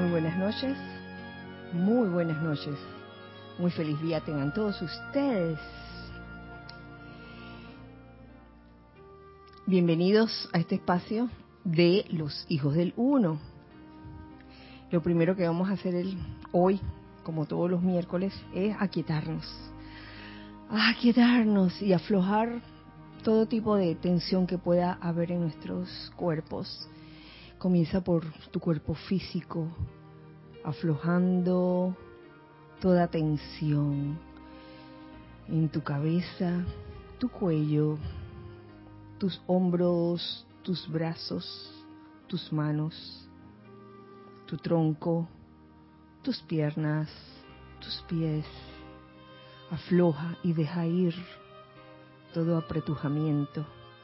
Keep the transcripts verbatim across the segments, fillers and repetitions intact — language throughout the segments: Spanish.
Muy buenas noches, muy buenas noches, muy feliz día tengan todos ustedes. Bienvenidos a este espacio de los hijos del uno. Lo primero que vamos a hacer el, hoy, como todos los miércoles, es aquietarnos. Aquietarnos y aflojar todo tipo de tensión que pueda haber en nuestros cuerpos. Comienza por tu cuerpo físico, aflojando toda tensión en tu cabeza, tu cuello, tus hombros, tus brazos, tus manos, tu tronco, tus piernas, tus pies. Afloja y deja ir todo apretujamiento.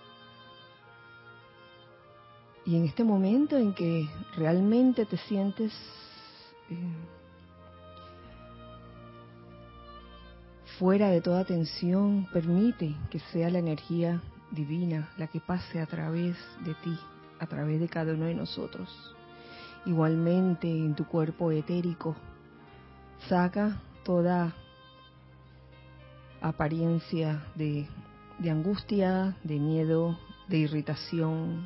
Y en este momento en que realmente te sientes eh, fuera de toda tensión, permite que sea la energía divina la que pase a través de ti, a través de cada uno de nosotros. Igualmente en tu cuerpo etérico, saca toda apariencia de, de angustia, de miedo, de irritación.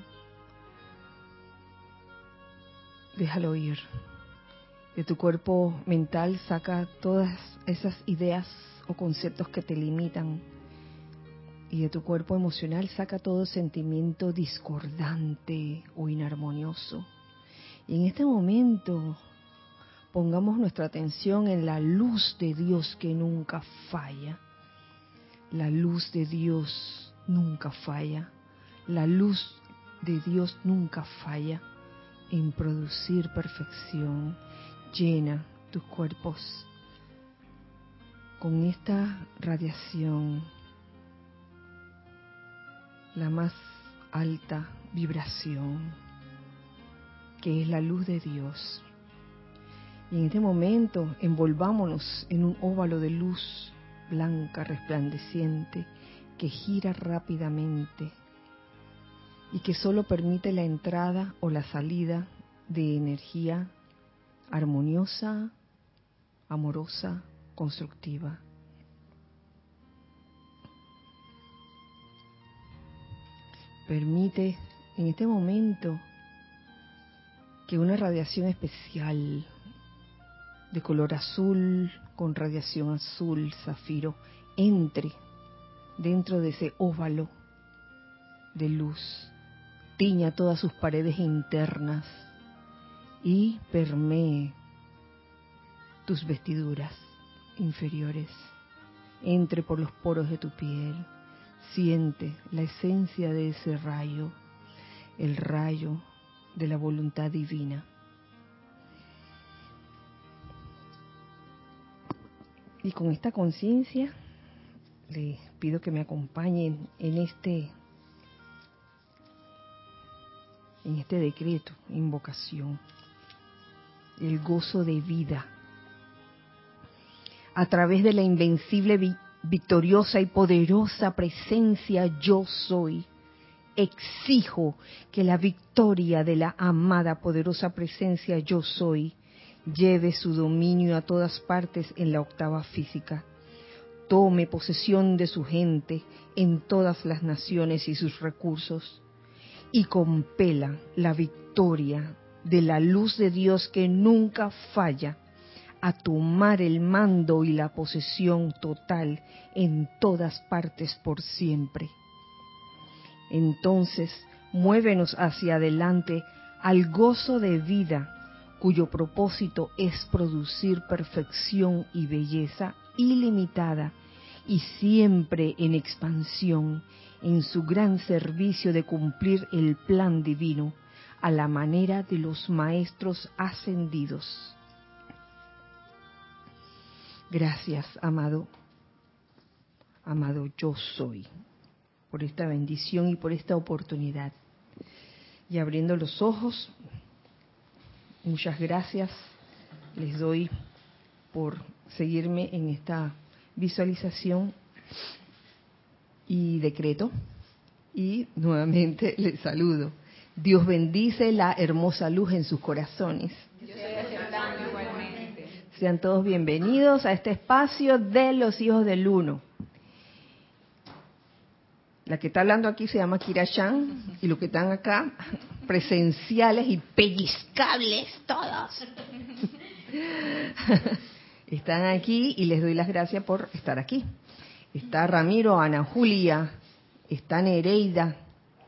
Déjalo ir. De tu cuerpo mental saca todas esas ideas o conceptos que te limitan. Y de tu cuerpo emocional saca todo sentimiento discordante o inarmonioso. Y en este momento pongamos nuestra atención en la luz de Dios que nunca falla. La luz de Dios nunca falla. La luz de Dios nunca falla en producir perfección. Llena tus cuerpos con esta radiación, la más alta vibración, que es la luz de Dios. Y en este momento envolvámonos en un óvalo de luz blanca resplandeciente que gira rápidamente y que solo permite la entrada o la salida de energía armoniosa, amorosa, constructiva. Permite en este momento que una radiación especial de color azul con radiación azul zafiro entre dentro de ese óvalo de luz, tiña todas sus paredes internas y permee tus vestiduras inferiores, entre por los poros de tu piel. Siente la esencia de ese rayo, el rayo de la voluntad divina. Y con esta conciencia les pido que me acompañen en este en este decreto, invocación, el gozo de vida. A través de la invencible, vi- victoriosa y poderosa presencia yo soy, exijo que la victoria de la amada poderosa presencia yo soy lleve su dominio a todas partes en la octava física. Tome posesión de su gente en todas las naciones y sus recursos. Y compela la victoria de la luz de Dios que nunca falla a tomar el mando y la posesión total en todas partes por siempre. Entonces, muévenos hacia adelante al gozo de vida, cuyo propósito es producir perfección y belleza ilimitada y siempre en expansión, en su gran servicio de cumplir el plan divino a la manera de los maestros ascendidos. Gracias, amado, amado yo soy, por esta bendición y por esta oportunidad. Y abriendo los ojos, muchas gracias les doy por seguirme en esta visualización y decreto. Y nuevamente les saludo. Dios bendice la hermosa luz en sus corazones. Yo soy Sean todos bienvenidos a este espacio de los hijos del uno. La que está hablando aquí se llama Kira Chan y los que están acá, presenciales y pellizcables todos, están aquí y les doy las gracias por estar aquí. Está Ramiro, Ana Julia, está Nereida,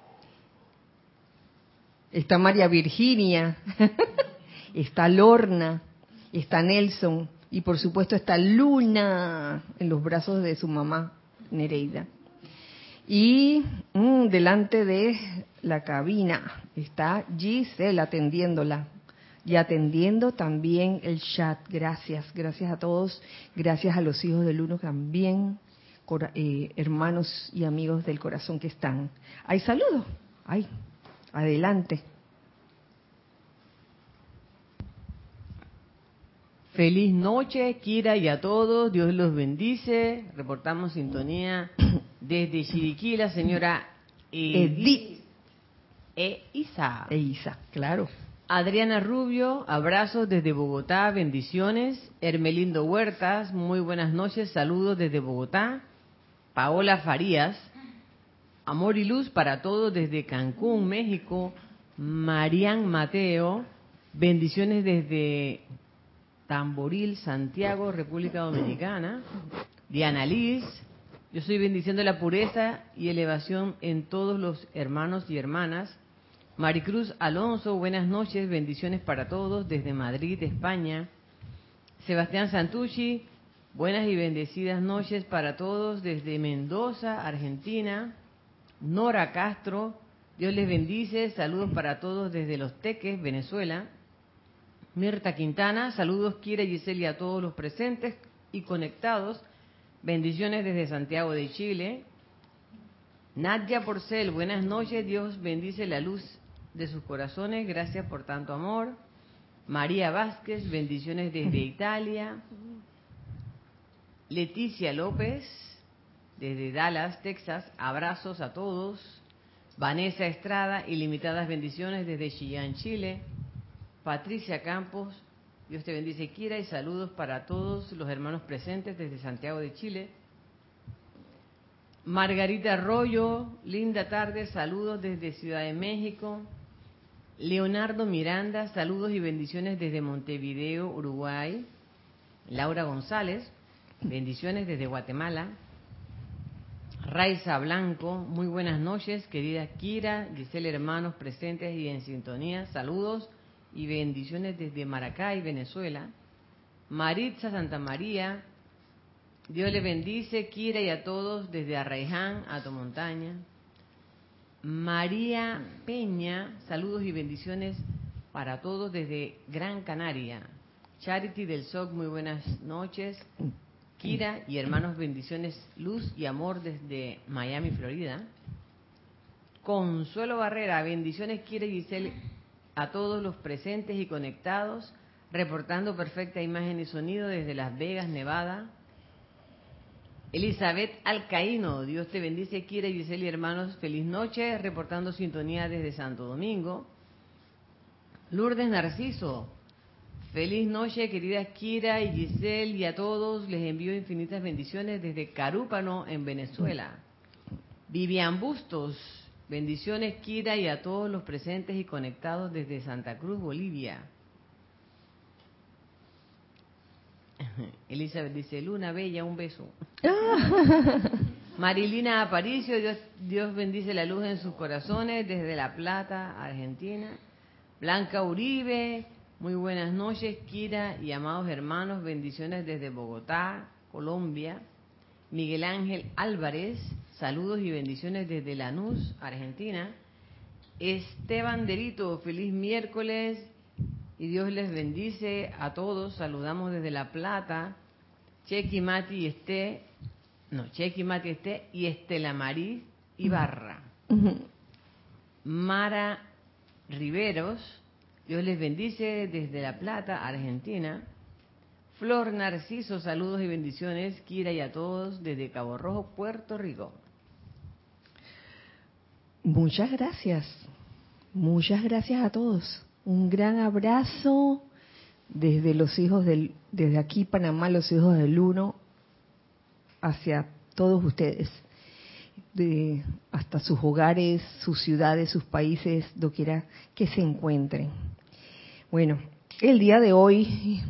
está María Virginia, está Lorna, está Nelson y por supuesto está Luna en los brazos de su mamá Nereida. Y mmm, delante de la cabina está Giselle atendiéndola y atendiendo también el chat. Gracias, gracias a todos, gracias a los hijos del uno también, eh, hermanos y amigos del corazón que están. ¿Hay saludos? Ay, adelante. Feliz noche, Kira, y a todos. Dios los bendice. Reportamos sintonía desde Chiriquí, la señora Edith e Isa. E Isa, claro. Adriana Rubio, abrazos desde Bogotá, bendiciones. Hermelindo Huertas, muy buenas noches, saludos desde Bogotá. Paola Farías, amor y luz para todos desde Cancún, México. Marian Mateo, bendiciones desde Tamboril, Santiago, República Dominicana. Diana Liz, yo estoy bendiciendo la pureza y elevación en todos los hermanos y hermanas. Maricruz Alonso, buenas noches, bendiciones para todos desde Madrid, España. Sebastián Santucci, buenas y bendecidas noches para todos desde Mendoza, Argentina. Nora Castro, Dios les bendice, saludos para todos desde Los Teques, Venezuela. Mirta Quintana, saludos Kira y Giselle y a todos los presentes y conectados. Bendiciones desde Santiago de Chile. Nadia Porcel, buenas noches, Dios bendice la luz de sus corazones, gracias por tanto amor. María Vázquez, bendiciones desde Italia. Leticia López, desde Dallas, Texas, abrazos a todos. Vanessa Estrada, ilimitadas bendiciones desde Chillán, Chile. Patricia Campos, Dios te bendice, Kira, y saludos para todos los hermanos presentes desde Santiago de Chile. Margarita Arroyo, linda tarde, saludos desde Ciudad de México. Leonardo Miranda, saludos y bendiciones desde Montevideo, Uruguay. Laura González, bendiciones desde Guatemala. Raiza Blanco, muy buenas noches, querida Kira, Giselle, hermanos presentes y en sintonía, saludos y bendiciones desde Maracay, Venezuela. Maritza Santa María, Dios le bendice, Kira, y a todos desde Arraiján, Alto Montaña. María Peña, saludos y bendiciones para todos desde Gran Canaria. Charity del S O C, muy buenas noches. Kira y hermanos, bendiciones, luz y amor desde Miami, Florida. Consuelo Barrera, bendiciones, Kira y Giselle, a todos los presentes y conectados, reportando perfecta imagen y sonido desde Las Vegas, Nevada. Elizabeth Alcaíno, Dios te bendice, Kira y Giselle y hermanos, feliz noche, reportando sintonía desde Santo Domingo. Lourdes Narciso, feliz noche, queridas Kira y Giselle, y a todos les envío infinitas bendiciones desde Carúpano, en Venezuela. Vivian Bustos, bendiciones, Kira, y a todos los presentes y conectados desde Santa Cruz, Bolivia. Elizabeth dice, Luna Bella, un beso. Marilina Aparicio, Dios, Dios bendice la luz en sus corazones desde La Plata, Argentina. Blanca Uribe, muy buenas noches, Kira y amados hermanos, bendiciones desde Bogotá, Colombia. Miguel Ángel Álvarez, saludos y bendiciones desde Lanús, Argentina. Esteban Derito, feliz miércoles y Dios les bendice a todos. Saludamos desde La Plata. Chequi Mati y Esté, no, Chequi Mati Esté y Estela Marí Ibarra. Mara Riveros, Dios les bendice desde La Plata, Argentina. Flor Narciso, saludos y bendiciones, Kira, y a todos desde Cabo Rojo, Puerto Rico. Muchas gracias, muchas gracias a todos. Un gran abrazo desde los hijos del desde aquí Panamá, los hijos del uno, hacia todos ustedes, de, hasta sus hogares, sus ciudades, sus países, doquiera que se encuentren. Bueno, el día de hoy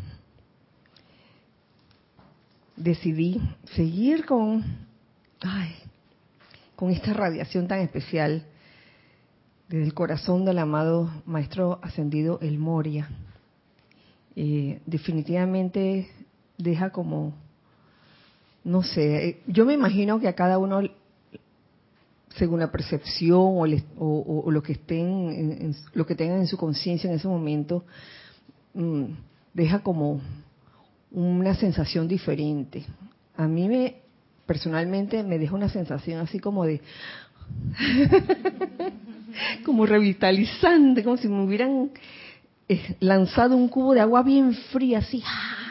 decidí seguir con, ay, con esta radiación tan especial desde el corazón del amado Maestro Ascendido El Moria. Eh, definitivamente deja como, no sé, yo me imagino que a cada uno, según la percepción o, el, o, o lo que estén, en, en, lo que tengan en su conciencia en ese momento, mmm, deja como una sensación diferente. A mí me, personalmente, me deja una sensación así como de, como revitalizante, como si me hubieran eh, lanzado un cubo de agua bien fría, así.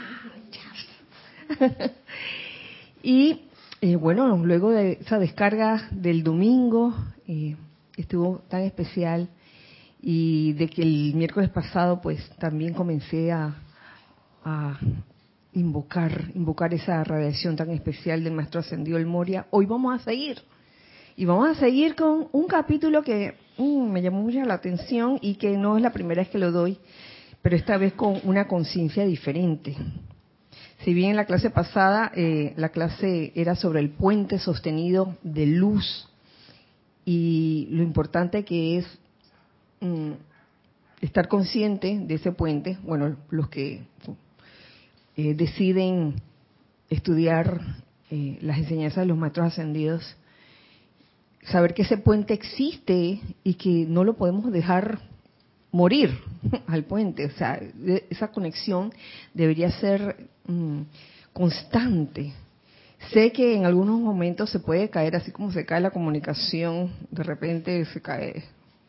Y eh, bueno, luego de esa descarga del domingo, eh, estuvo tan especial, y de que el miércoles pasado pues también comencé a, a invocar, invocar esa radiación tan especial del Maestro Ascendido El Moria. Hoy vamos a seguir, y vamos a seguir con un capítulo que um, me llamó mucho la atención y que no es la primera vez que lo doy, pero esta vez con una conciencia diferente. Si bien en la clase pasada, eh, la clase era sobre el puente sostenido de luz y lo importante que es mm, estar consciente de ese puente, bueno, los que eh, deciden estudiar eh, las enseñanzas de los maestros ascendidos, saber que ese puente existe y que no lo podemos dejar morir al puente. O sea, esa conexión debería ser mmm, constante. Sé que en algunos momentos se puede caer, así como se cae la comunicación, de repente se cae.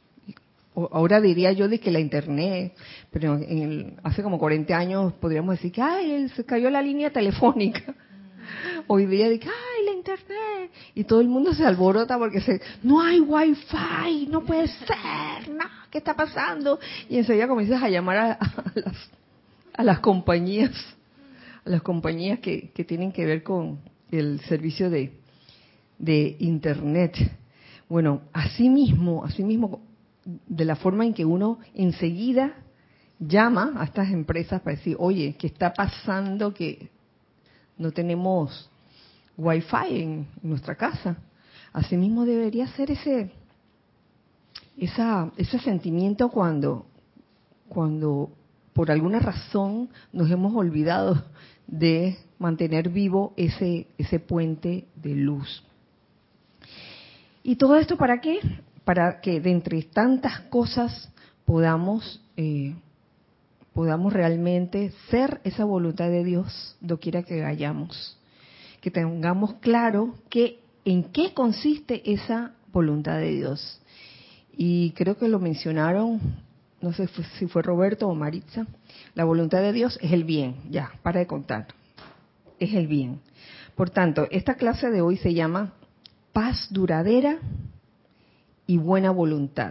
Ahora diría yo de que la internet, pero en el, hace como cuarenta años podríamos decir que ay, se cayó la línea telefónica. Hoy día de que ay, la internet, y todo el mundo se alborota porque se, no hay wifi, no puede ser, no, ¿qué está pasando? Y enseguida comienzas a llamar a, a, las, a las compañías, a las compañías que, que tienen que ver con el servicio de, de internet. Bueno, así mismo, así mismo, de la forma en que uno enseguida llama a estas empresas para decir, oye, ¿qué está pasando? Que no tenemos wifi en nuestra casa. Asimismo debería ser ese esa, ese sentimiento cuando cuando por alguna razón nos hemos olvidado de mantener vivo ese ese puente de luz. ¿Y todo esto para qué? Para que de entre tantas cosas podamos eh, podamos realmente ser esa voluntad de Dios doquiera que vayamos. Que tengamos claro que en qué consiste esa voluntad de Dios. Y creo que lo mencionaron, no sé si fue Roberto o Maritza, la voluntad de Dios es el bien, ya, para de contar, es el bien. Por tanto, esta clase de hoy se llama Paz duradera y buena voluntad,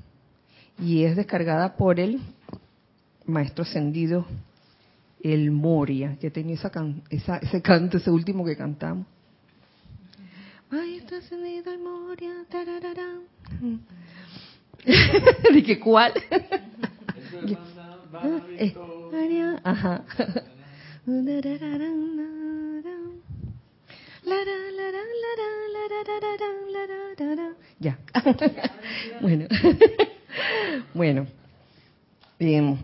y es descargada por el Maestro Ascendido El Moria, que tenía esa, can, esa ese canto, ese último que cantamos. Maestro Ascendido El Moria, tararara. ¿De qué cuál? Ajá. Ya. Bueno. Bueno. Bien.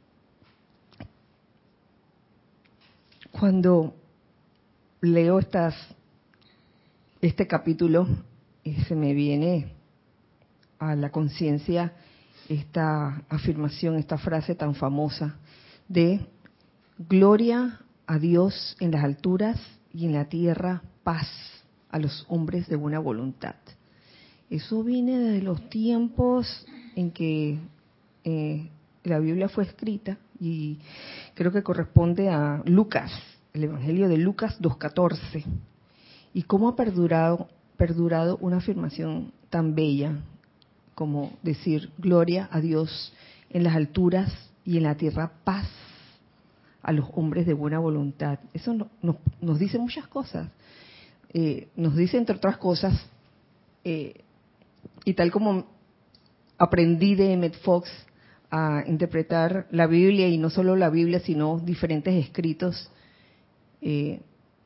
Cuando leo estas, este capítulo, eh, se me viene a la conciencia esta afirmación, esta frase tan famosa de gloria a Dios en las alturas y en la tierra paz a los hombres de buena voluntad. Eso viene desde los tiempos en que eh, la Biblia fue escrita, y creo que corresponde a Lucas, el Evangelio de Lucas dos catorce. Y cómo ha perdurado, perdurado una afirmación tan bella como decir gloria a Dios en las alturas y en la tierra paz a los hombres de buena voluntad. Eso no, nos, nos dice muchas cosas. Eh, nos dice, entre otras cosas, eh, y tal como aprendí de Emmett Fox a interpretar la Biblia, y no solo la Biblia, sino diferentes escritos, eh,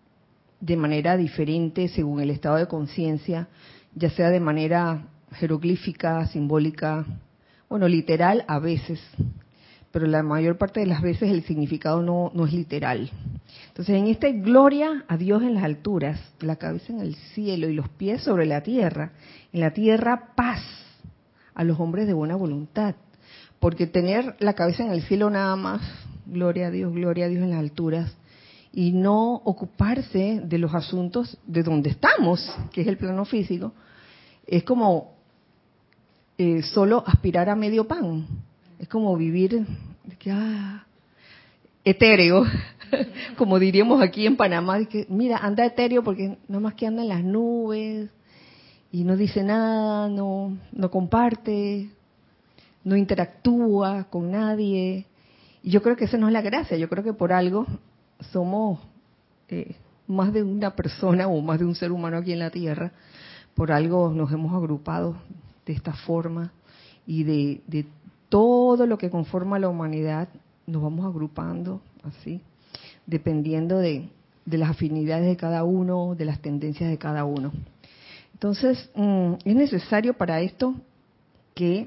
de manera diferente según el estado de conciencia, ya sea de manera jeroglífica, simbólica, bueno, literal a veces, pero la mayor parte de las veces el significado no, no es literal. Entonces, en esta gloria a Dios en las alturas, la cabeza en el cielo y los pies sobre la tierra, en la tierra paz a los hombres de buena voluntad, porque tener la cabeza en el cielo nada más, gloria a Dios, gloria a Dios en las alturas, y no ocuparse de los asuntos de donde estamos, que es el plano físico, es como eh, solo aspirar a medio pan. Es como vivir de que, ah, etéreo, como diríamos aquí en Panamá, de que, mira, anda etéreo porque nada más que anda en las nubes y no dice nada, no, no comparte, no interactúa con nadie. Y yo creo que esa no es la gracia. Yo creo que por algo somos eh, más de una persona o más de un ser humano aquí en la Tierra. Por algo nos hemos agrupado de esta forma, y de, de todo lo que conforma la humanidad nos vamos agrupando así, dependiendo de, de las afinidades de cada uno, de las tendencias de cada uno. Entonces, mmm, es necesario para esto que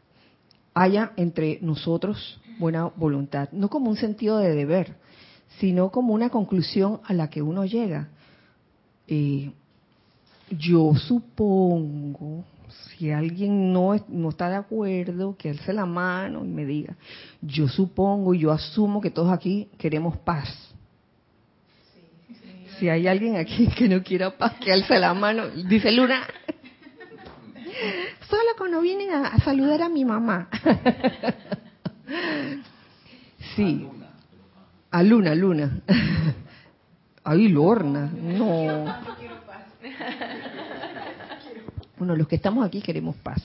haya entre nosotros buena voluntad, no como un sentido de deber, sino como una conclusión a la que uno llega. Eh, yo supongo, si alguien no, no está de acuerdo, que alce la mano y me diga, yo supongo y yo asumo que todos aquí queremos paz. Sí, sí. Si hay alguien aquí que no quiera paz, que alce la mano. Dice Luna, solo cuando vienen a, a saludar a mi mamá. Sí, a Luna, Luna. Ay, Lorna, no. Bueno, los que estamos aquí queremos paz.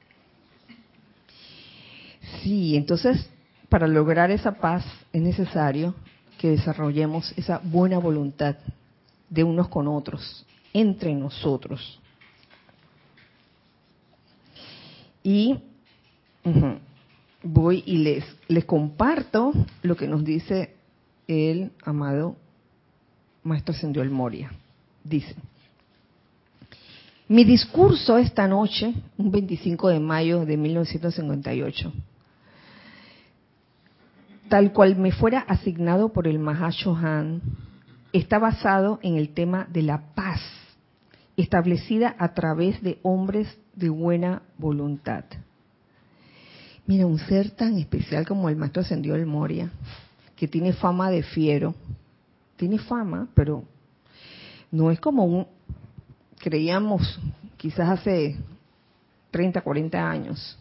Sí, entonces, para lograr esa paz es necesario que desarrollemos esa buena voluntad de unos con otros, entre nosotros. Y uh-huh, voy y les, les comparto lo que nos dice el amado Maestro Ascendido El Moria. Dice: mi discurso esta noche, un veinticinco de mayo de mil novecientos cincuenta y ocho, tal cual me fuera asignado por el Mahashohan, está basado en el tema de la paz, establecida a través de hombres de buena voluntad. Mira, un ser tan especial como el Maestro Ascendido El Moria, que tiene fama de fiero, tiene fama, pero no es como un, creíamos quizás hace treinta, cuarenta años.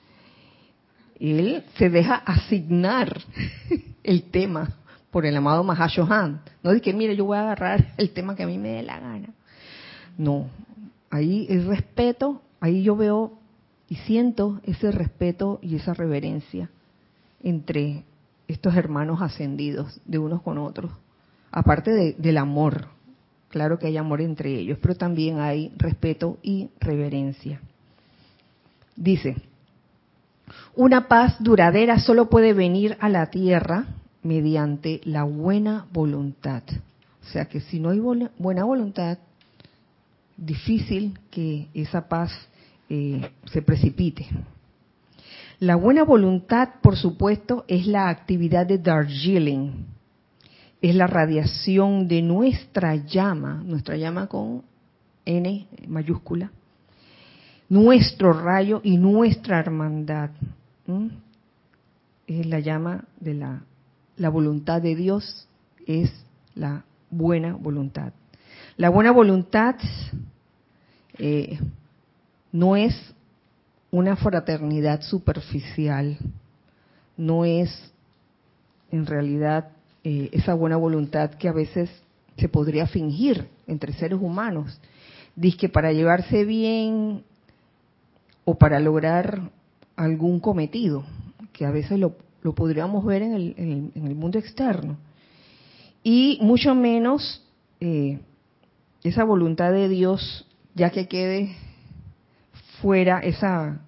Él se deja asignar el tema por el amado Mahashohan. No dice que, mire, yo voy a agarrar el tema que a mí me dé la gana. No, ahí el respeto, ahí yo veo y siento ese respeto y esa reverencia entre estos hermanos ascendidos de unos con otros. Aparte de, del amor, claro que hay amor entre ellos, pero también hay respeto y reverencia. Dice: una paz duradera solo puede venir a la tierra mediante la buena voluntad. O sea que si no hay buena voluntad, difícil que esa paz eh, se precipite. La buena voluntad, por supuesto, es la actividad de Darjeeling. Es la radiación de nuestra llama, nuestra llama con N mayúscula, nuestro rayo y nuestra hermandad. ¿Mm? Es la llama de la, la voluntad de Dios, es la buena voluntad. La buena voluntad eh, no es una fraternidad superficial, no es en realidad eh, esa buena voluntad que a veces se podría fingir entre seres humanos. Dice que para llevarse bien o para lograr algún cometido, que a veces lo, lo podríamos ver en el, en el, en el mundo externo. Y mucho menos eh, esa voluntad de Dios, ya que quede fuera esa,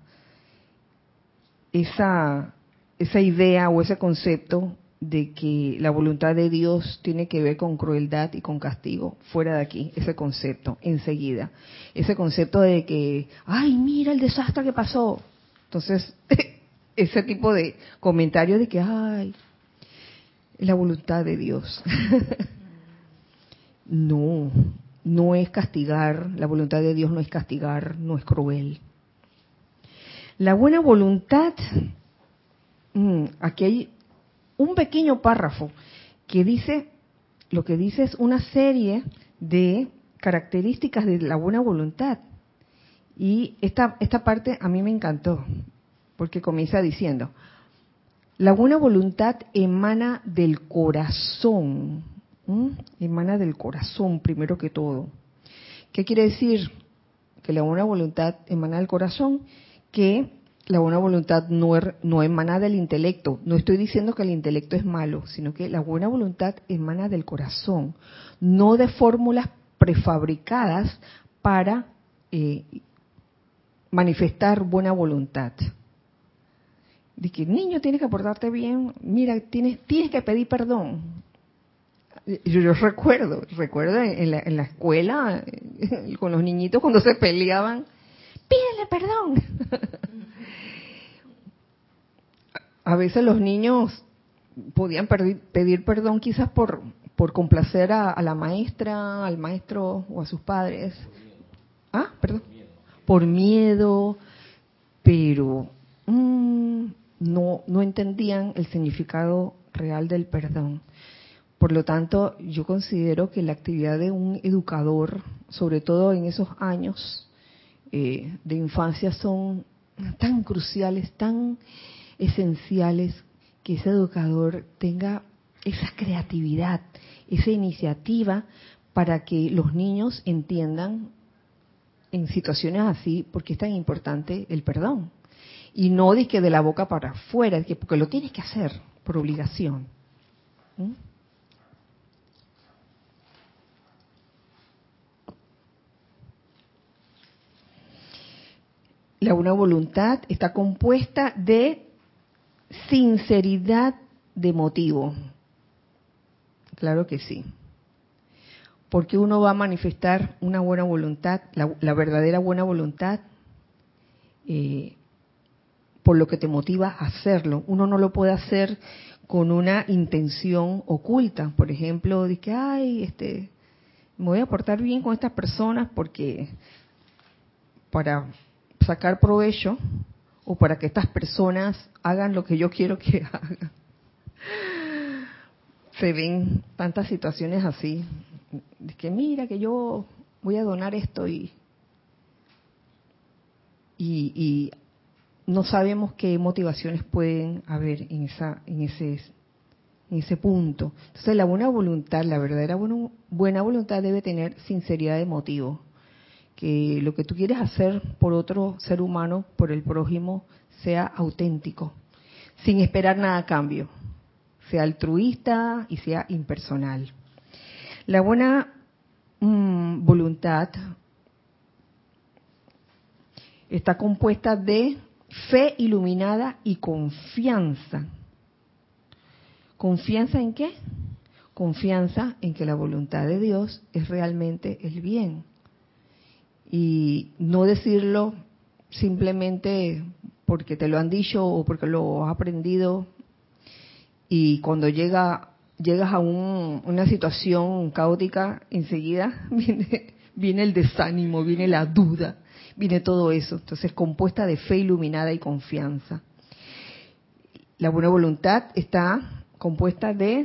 esa, esa idea o ese concepto de que la voluntad de Dios tiene que ver con crueldad y con castigo, fuera de aquí, ese concepto, enseguida. Ese concepto de que, ay, mira el desastre que pasó. Entonces, ese tipo de comentarios de que, ay, la voluntad de Dios. No, no es castigar, la voluntad de Dios no es castigar, no es cruel. La buena voluntad, mmm, aquí hay un pequeño párrafo que dice, lo que dice es una serie de características de la buena voluntad. Y esta, esta parte a mí me encantó, porque comienza diciendo, la buena voluntad emana del corazón, ¿m? emana del corazón primero que todo. ¿Qué quiere decir? Que la buena voluntad emana del corazón, que la buena voluntad no, er, no emana del intelecto. No estoy diciendo que el intelecto es malo, sino que la buena voluntad emana del corazón, no de fórmulas prefabricadas para eh, manifestar buena voluntad. De que niño, tienes que portarte bien, mira, tienes, tienes que pedir perdón. Yo, yo recuerdo, recuerdo en la, en la escuela, con los niñitos cuando se peleaban, pídele perdón. A veces los niños podían pedir, pedir perdón quizás por, por complacer a, a la maestra, al maestro o a sus padres. Ah, perdón. Por miedo, pero mmm, no, no entendían el significado real del perdón. Por lo tanto, yo considero que la actividad de un educador, sobre todo en esos años eh, de infancia, son tan cruciales, tan esenciales, que ese educador tenga esa creatividad, esa iniciativa para que los niños entiendan en situaciones así por qué es tan importante el perdón. Y no de que de la boca para afuera, que porque lo tienes que hacer por obligación. ¿Mm? La buena voluntad está compuesta de sinceridad de motivo. Claro que sí. Porque uno va a manifestar una buena voluntad, la, la verdadera buena voluntad, eh, por lo que te motiva a hacerlo. Uno no lo puede hacer con una intención oculta. Por ejemplo, de que, ay, este, me voy a portar bien con estas personas porque para sacar provecho o para que estas personas hagan lo que yo quiero que hagan. Se ven tantas situaciones así, de que mira que yo voy a donar esto y, y, y no sabemos qué motivaciones pueden haber en esa, en ese, en ese punto. Entonces la buena voluntad, la verdadera buena, buena voluntad debe tener sinceridad de motivo. Que lo que tú quieres hacer por otro ser humano, por el prójimo, sea auténtico, sin esperar nada a cambio, sea altruista y sea impersonal. La buena mmm, voluntad está compuesta de fe iluminada y confianza. ¿Confianza en qué? Confianza en que la voluntad de Dios es realmente el bien. Y no decirlo simplemente porque te lo han dicho o porque lo has aprendido, y cuando llega llegas a un, una situación caótica, enseguida viene, viene el desánimo, viene la duda, viene todo eso. Entonces, compuesta de fe iluminada y confianza. La buena voluntad está compuesta de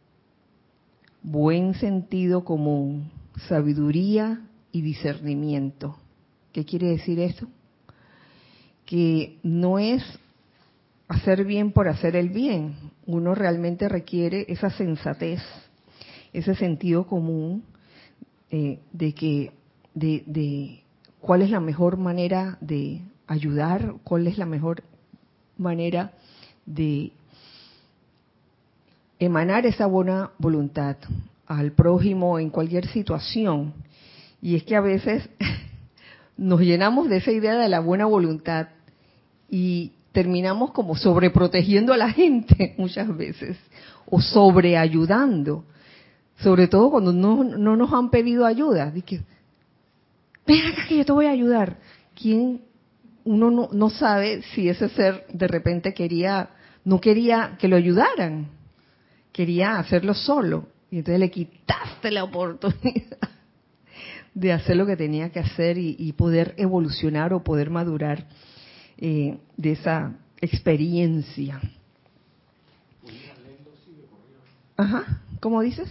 buen sentido común, sabiduría y discernimiento. ¿Qué quiere decir eso? Que no es hacer bien por hacer el bien. Uno realmente requiere esa sensatez, ese sentido común eh, de que de, de cuál es la mejor manera de ayudar, cuál es la mejor manera de emanar esa buena voluntad al prójimo en cualquier situación. Y es que a veces nos llenamos de esa idea de la buena voluntad y terminamos como sobreprotegiendo a la gente muchas veces, o sobreayudando, sobre todo cuando no, no nos han pedido ayuda. De que, ven acá que yo te voy a ayudar. ¿Quién? Uno no, no sabe si ese ser de repente quería, no quería que lo ayudaran, quería hacerlo solo. Y entonces le quitaste la oportunidad de hacer lo que tenía que hacer y, y poder evolucionar o poder madurar eh, de esa experiencia. Ajá, ¿cómo dices?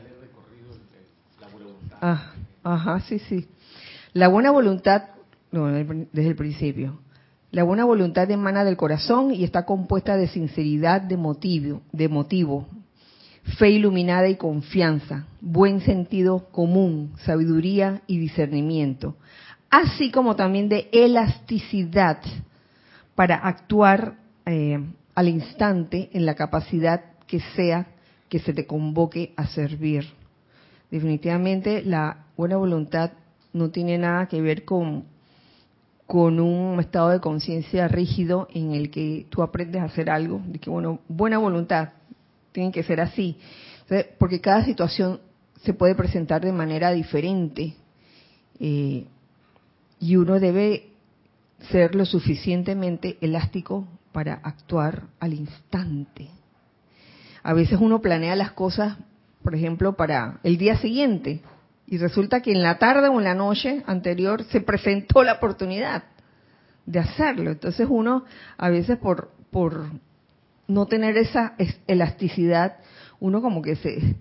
Ah, ajá, sí, sí. La buena voluntad, no, desde el principio, la buena voluntad emana del corazón y está compuesta de sinceridad de motivo, de motivo, fe iluminada y confianza, buen sentido común, sabiduría y discernimiento, así como también de elasticidad para actuar eh, al instante en la capacidad que sea que se te convoque a servir. Definitivamente la buena voluntad no tiene nada que ver con, con un estado de conciencia rígido en el que tú aprendes a hacer algo, de que bueno, buena voluntad, tiene que ser así, porque cada situación se puede presentar de manera diferente eh, y uno debe ser lo suficientemente elástico para actuar al instante. A veces uno planea las cosas, por ejemplo, para el día siguiente, y resulta que en la tarde o en la noche anterior se presentó la oportunidad de hacerlo. Entonces uno, a veces por, por no tener esa elasticidad, uno como que se,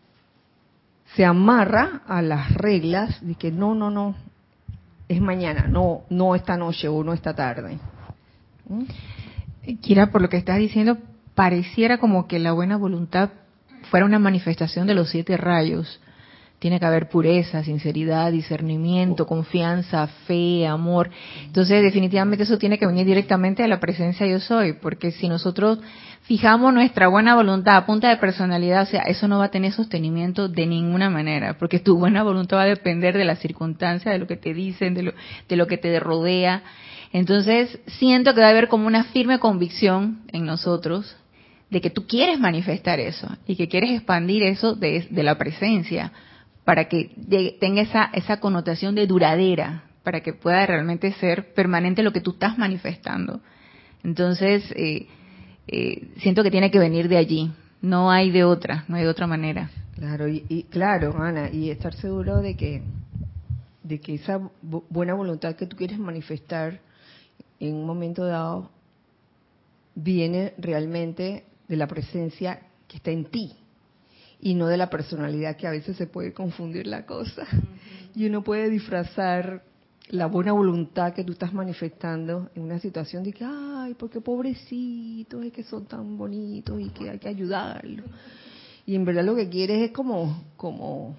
se amarra a las reglas de que no, no, no, es mañana, no, no esta noche o no esta tarde. ¿Mm? Kira, por lo que estás diciendo, pareciera como que la buena voluntad fuera una manifestación de los siete rayos. Tiene que haber pureza, sinceridad, discernimiento, confianza, fe, amor. Entonces, definitivamente eso tiene que venir directamente de la presencia yo soy, porque si nosotros fijamos nuestra buena voluntad a punta de personalidad, o sea, eso no va a tener sostenimiento de ninguna manera, porque tu buena voluntad va a depender de las circunstancias, de lo que te dicen, de lo, de lo que te rodea. Entonces, siento que va a haber como una firme convicción en nosotros de que tú quieres manifestar eso y que quieres expandir eso de, de la presencia, para que tenga esa, esa connotación de duradera, para que pueda realmente ser permanente lo que tú estás manifestando. Entonces, eh, eh, siento que tiene que venir de allí, no hay de otra, no hay de otra manera. Claro, y, y claro, Ana, y estar seguro de que, de que esa bu- buena voluntad que tú quieres manifestar en un momento dado viene realmente de la presencia que está en ti, y no de la personalidad, que a veces se puede confundir la cosa. Uh-huh. Y uno puede disfrazar la buena voluntad que tú estás manifestando en una situación de que, ay, porque pobrecitos, es que son tan bonitos y que hay que ayudarlos. Y en verdad lo que quieres es como, como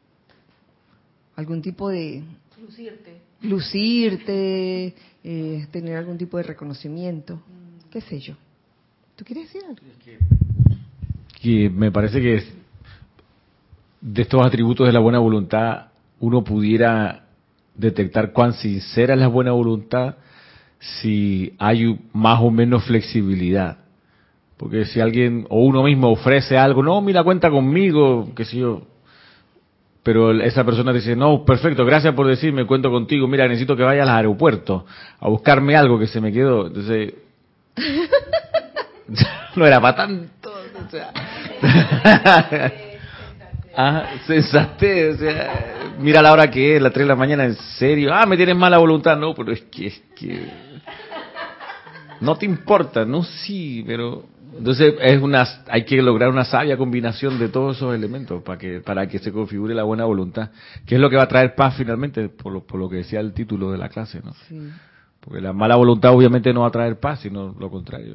algún tipo de... Lucirte. Lucirte, eh, tener algún tipo de reconocimiento, mm. qué sé yo. ¿Tú quieres decir algo? Que, que me parece que es, de estos atributos de la buena voluntad, uno pudiera detectar cuán sincera es la buena voluntad si hay más o menos flexibilidad. Porque si alguien o uno mismo ofrece algo, no, mira, cuenta conmigo, qué sé yo, pero esa persona dice, no, perfecto, gracias por decirme, cuento contigo, mira, necesito que vayas al aeropuerto a buscarme algo que se me quedó. Entonces, no era para tanto. O sea. Ah, sensatez, o sea, mira la hora que es, las tres de la mañana, en serio. Ah, me tienes mala voluntad. No, pero es que, es que no te importa, no, sí, pero entonces es una, hay que lograr una sabia combinación de todos esos elementos para que para que se configure la buena voluntad, que es lo que va a traer paz finalmente, por lo, por lo que decía el título de la clase, ¿no? Sí. Porque la mala voluntad obviamente no va a traer paz, sino lo contrario.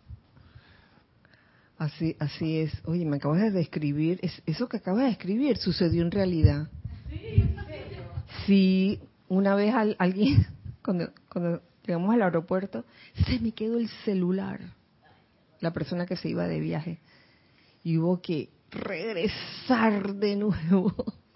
Así, así es. Oye, me acabas de describir, es, eso que acabas de escribir sucedió en realidad. Sí, sí, una vez al, alguien, cuando, cuando llegamos al aeropuerto, se me quedó el celular, la persona que se iba de viaje. y hubo que regresar de nuevo.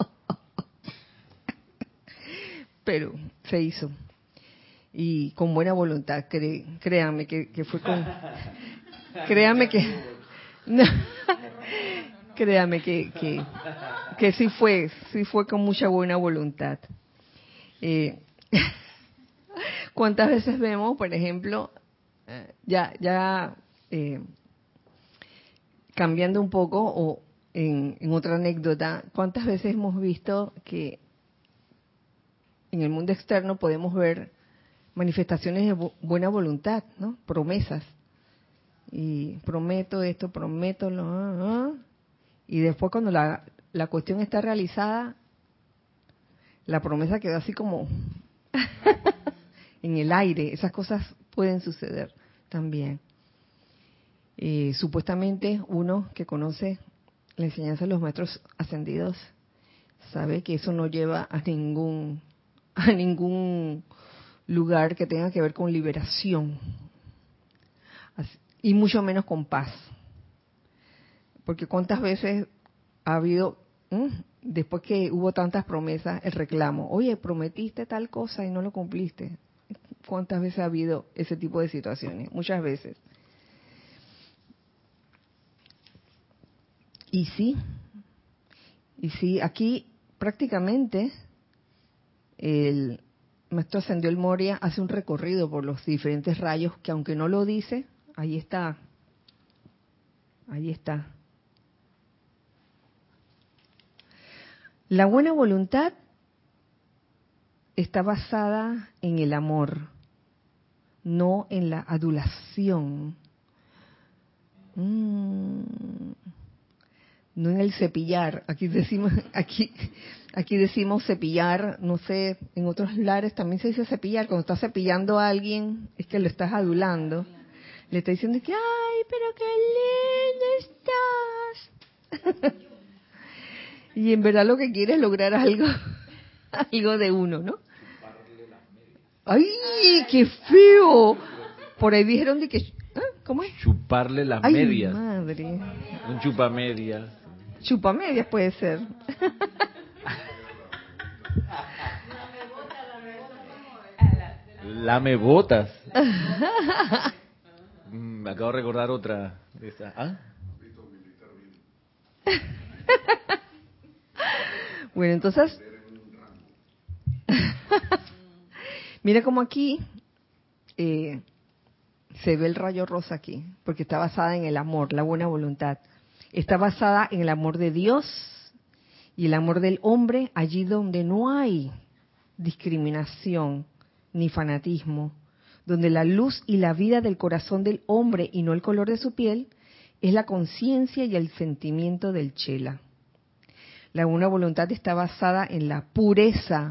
Pero se hizo. Y con buena voluntad, cre, créanme que, que fue con... Créanme que... No, créanme que, que, que sí fue, sí fue con mucha buena voluntad. Eh, ¿Cuántas veces vemos, por ejemplo, eh, ya, ya eh, cambiando un poco o en, en otra anécdota, cuántas veces hemos visto que en el mundo externo podemos ver manifestaciones de bu buena voluntad, ¿no? Promesas. Y prometo esto, prometo lo... Uh, uh, y después cuando la, la cuestión está realizada, la promesa quedó así como en el aire. Esas cosas pueden suceder también. Eh, supuestamente uno que conoce la enseñanza de los maestros ascendidos sabe que eso no lleva a ningún a ningún lugar que tenga que ver con liberación, así, y mucho menos con paz, porque cuántas veces ha habido ¿eh? después que hubo tantas promesas el reclamo, oye, prometiste tal cosa y no lo cumpliste. ¿Cuántas veces ha habido ese tipo de situaciones? Muchas veces. Y sí, y sí, aquí prácticamente el maestro Ascendió el Moria hace un recorrido por los diferentes rayos que aunque no lo dice, ahí está, ahí está. La buena voluntad está basada en el amor, no en la adulación. Mm. No en el cepillar. Aquí decimos, aquí, aquí decimos cepillar, no sé, en otros lares también se dice cepillar. Cuando estás cepillando a alguien, es que lo estás adulando. Le estás diciendo que, ay, pero qué lindo estás. Y en verdad lo que quiere es lograr algo, algo de uno, ¿no? ¡Ay, qué feo! Por ahí dijeron de que... ¿eh? ¿Cómo es? Chuparle las ¡Ay, medias. madre! Un chupamedias. Chupamedias puede ser. Lame botas. Me acabo de recordar otra. Esa. ¿Ah? Bueno, entonces, mira como aquí eh, se ve el rayo rosa aquí, porque está basada en el amor, la buena voluntad. Está basada en el amor de Dios y el amor del hombre, allí donde no hay discriminación ni fanatismo, donde la luz y la vida del corazón del hombre y no el color de su piel es la conciencia y el sentimiento del Chela. La buena voluntad está basada en la pureza,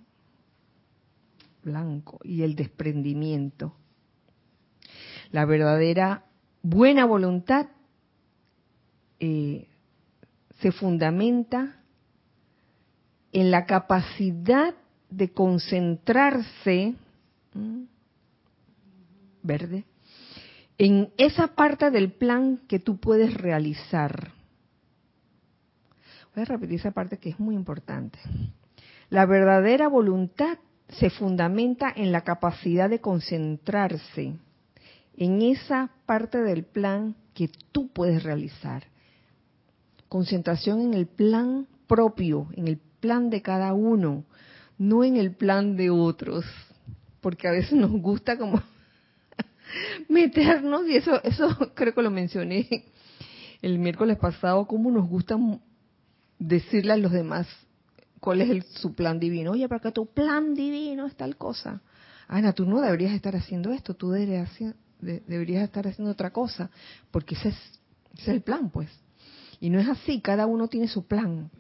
blanco, y el desprendimiento. La verdadera buena voluntad eh, se fundamenta en la capacidad de concentrarse, ¿m? verde, en esa parte del plan que tú puedes realizar. Voy a repetir esa parte que es muy importante. La verdadera voluntad se fundamenta en la capacidad de concentrarse en esa parte del plan que tú puedes realizar. Concentración en el plan propio, en el plan de cada uno, no en el plan de otros, porque a veces nos gusta como meternos, y eso, eso creo que lo mencioné el miércoles pasado, cómo nos gusta decirle a los demás cuál es el, su plan divino. Oye, pero que tu plan divino es tal cosa. Ana, tú no deberías estar haciendo esto, tú deberías, de, deberías estar haciendo otra cosa, porque ese es, ese es el plan, pues. Y no es así, cada uno tiene su plan.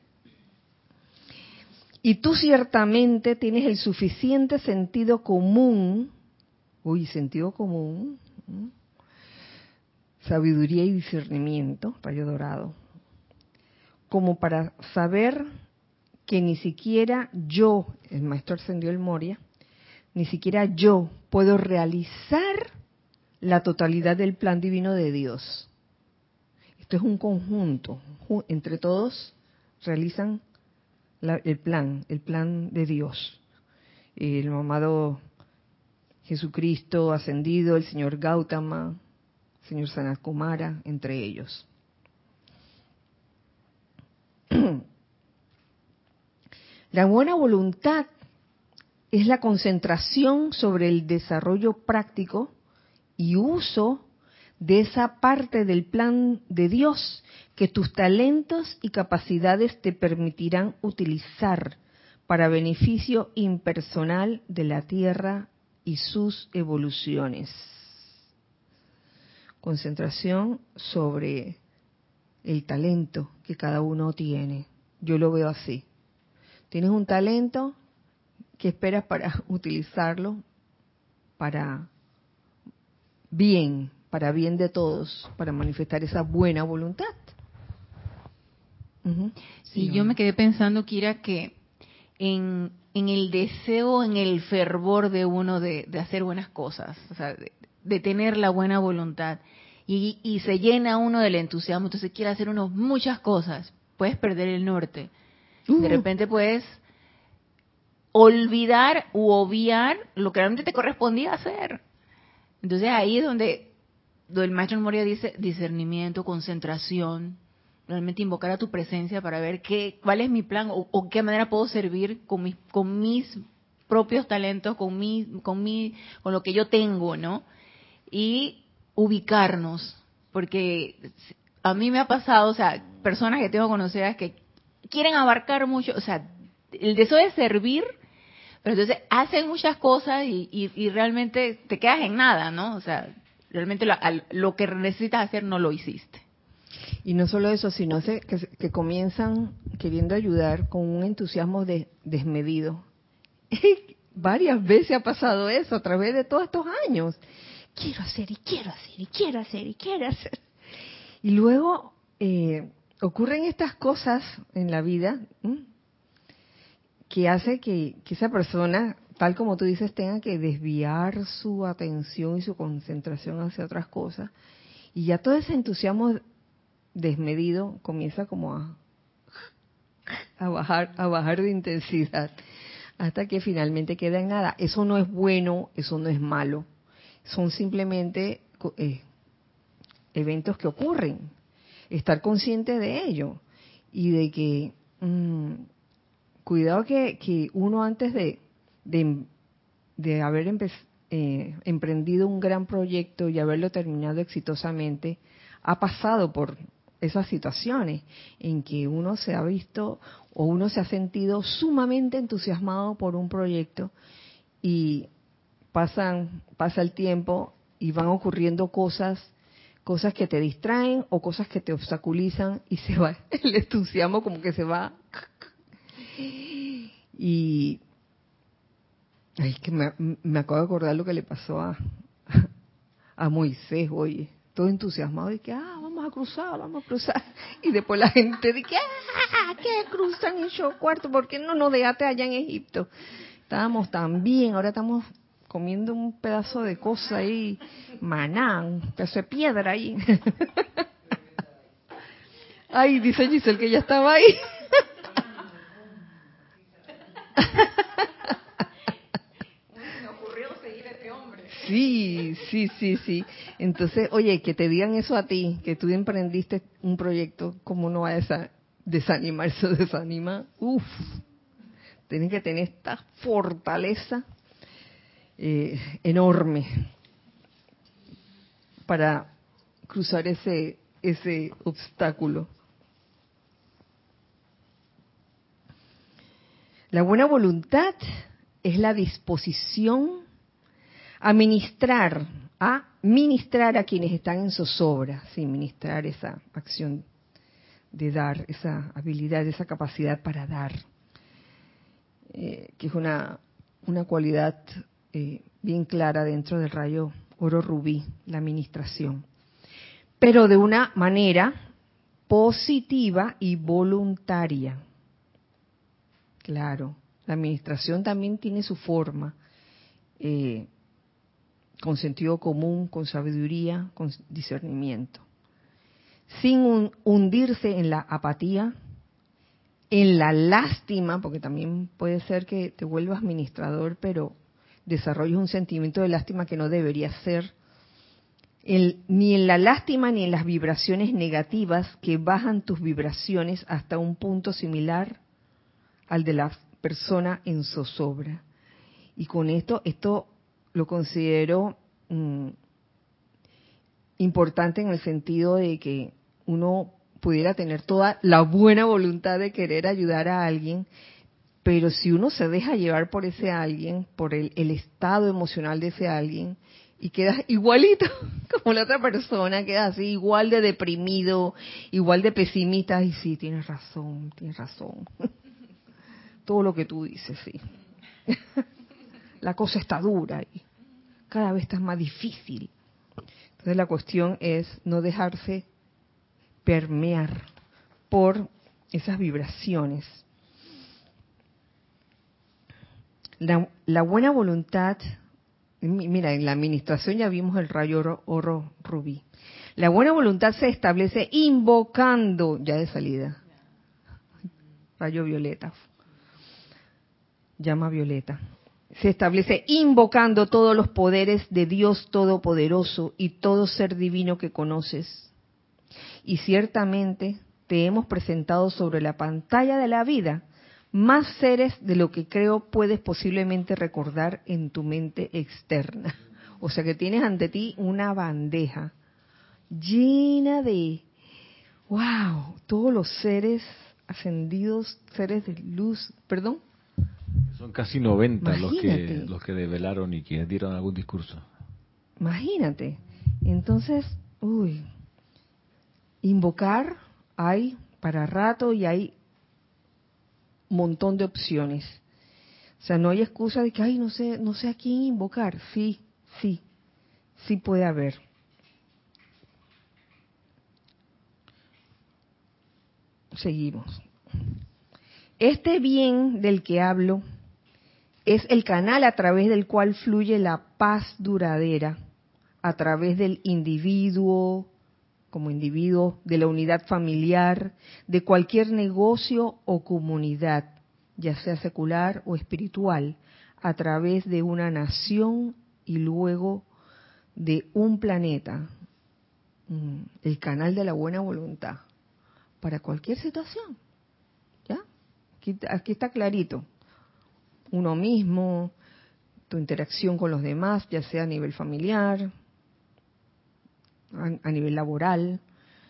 Y tú ciertamente tienes el suficiente sentido común, uy, sentido común, ¿eh? Sabiduría y discernimiento, rayo dorado, como para saber que ni siquiera yo, el maestro Ascendió el Moria, ni siquiera yo puedo realizar la totalidad del plan divino de Dios. Esto es un conjunto. Entre todos realizan la, el plan, el plan de Dios. El amado Jesucristo ascendido, el señor Gautama, el señor Sanat Kumara, entre ellos. La buena voluntad es la concentración sobre el desarrollo práctico y uso de esa parte del plan de Dios que tus talentos y capacidades te permitirán utilizar para beneficio impersonal de la Tierra y sus evoluciones. Concentración sobre el talento que cada uno tiene. Yo lo veo así. Tienes un talento, ¿qué esperas para utilizarlo para bien, para bien de todos, para manifestar esa buena voluntad? Uh-huh. Sí, sí, yo me quedé pensando, Kira, que en, en el deseo, en el fervor de uno de, de hacer buenas cosas, o sea, de, de tener la buena voluntad, y, y se llena uno del entusiasmo, entonces quiere hacer uno muchas cosas, puedes perder el norte. Uh. De repente puedes olvidar u obviar lo que realmente te correspondía hacer. Entonces ahí es donde, donde el maestro Moria dice discernimiento, concentración, realmente invocar a tu presencia para ver qué, cuál es mi plan o, o qué manera puedo servir con mis, con mis propios talentos, con mi, con mi, con lo que yo tengo, ¿no? Y ubicarnos, porque a mí me ha pasado, o sea, personas que tengo conocidas que quieren abarcar mucho, o sea, el deseo de servir, pero entonces hacen muchas cosas y, y, y realmente te quedas en nada, ¿no? O sea, realmente lo, lo que necesitas hacer no lo hiciste. Y no solo eso, sino que, que comienzan queriendo ayudar con un entusiasmo de, desmedido. Varias veces ha pasado eso a través de todos estos años. Quiero hacer y quiero hacer y quiero hacer y quiero hacer. Y luego eh, ocurren estas cosas en la vida ¿m? que hace que, que esa persona, tal como tú dices, tenga que desviar su atención y su concentración hacia otras cosas. Y ya todo ese entusiasmo desmedido comienza como a, a bajar, a bajar de intensidad hasta que finalmente queda en nada. Eso no es bueno, eso no es malo. Son simplemente eh, eventos que ocurren. Estar consciente de ello y de que mmm, cuidado que, que uno antes de, de, de haber empe eh, emprendido un gran proyecto y haberlo terminado exitosamente, ha pasado por esas situaciones en que uno se ha visto o uno se ha sentido sumamente entusiasmado por un proyecto y pasan pasa el tiempo y van ocurriendo cosas cosas que te distraen o cosas que te obstaculizan y se va el entusiasmo como que se va. Y ay, que me, me acabo de acordar lo que le pasó a a Moisés, oye, todo entusiasmado de que ah, vamos a cruzar, vamos a cruzar, y después la gente de que ah, que cruzan en show cuarto, ¿por qué no nos dejaste allá en Egipto? Estábamos tan bien, ahora estamos comiendo un pedazo de cosa ahí, maná, un pedazo de piedra ahí. Ay, dice Giselle que ya estaba ahí. Me ocurrió seguir a este hombre. Sí, sí, sí, sí. Entonces, oye, que te digan eso a ti, que tú emprendiste un proyecto, ¿cómo no va a desanimarse o desanima? Uf, tienes que tener esta fortaleza eh, enorme para cruzar ese ese obstáculo. La buena voluntad es la disposición a ministrar, a ministrar a quienes están en zozobra, sí, ministrar esa acción de dar, esa habilidad, esa capacidad para dar, eh, que es una, una cualidad eh, bien clara dentro del rayo oro rubí, la ministración, pero de una manera positiva y voluntaria. Claro, la administración también tiene su forma, eh, con sentido común, con sabiduría, con discernimiento. sin un, hundirse en la apatía, en la lástima, porque también puede ser que te vuelvas administrador, pero desarrolles un sentimiento de lástima que no debería ser, el, ni en la lástima ni en las vibraciones negativas que bajan tus vibraciones hasta un punto similar al de la persona en zozobra. Y con esto, esto lo considero mmm, importante en el sentido de que uno pudiera tener toda la buena voluntad de querer ayudar a alguien, pero si uno se deja llevar por ese alguien, por el, el estado emocional de ese alguien, y quedas igualito como la otra persona, quedas así igual de deprimido, igual de pesimista, y sí, tienes razón, tienes razón. Todo lo que tú dices, sí. La cosa está dura y cada vez está más difícil. Entonces la cuestión es no dejarse permear por esas vibraciones. La, la buena voluntad, mira, en la administración ya vimos el rayo oro, oro rubí. La buena voluntad se establece invocando, ya de salida, rayo violeta, llama violeta. Se establece invocando todos los poderes de Dios Todopoderoso y todo ser divino que conoces. Y ciertamente te hemos presentado sobre la pantalla de la vida más seres de lo que creo puedes posiblemente recordar en tu mente externa. O sea que tienes ante ti una bandeja llena de, wow, todos los seres ascendidos, seres de luz, perdón. Son casi noventa los Imagínate. que los que develaron y quienes dieron algún discurso. Imagínate. Entonces, uy, invocar hay para rato y hay un montón de opciones. O sea, no hay excusa de que, ay, no sé, no sé a quién invocar. Sí, sí, sí puede haber. Seguimos. Este bien del que hablo es el canal a través del cual fluye la paz duradera, a través del individuo, como individuo, de la unidad familiar, de cualquier negocio o comunidad, ya sea secular o espiritual, a través de una nación y luego de un planeta. El canal de la buena voluntad para cualquier situación. ¿Ya? Aquí, aquí está clarito. Uno mismo, tu interacción con los demás, ya sea a nivel familiar, a, a nivel laboral,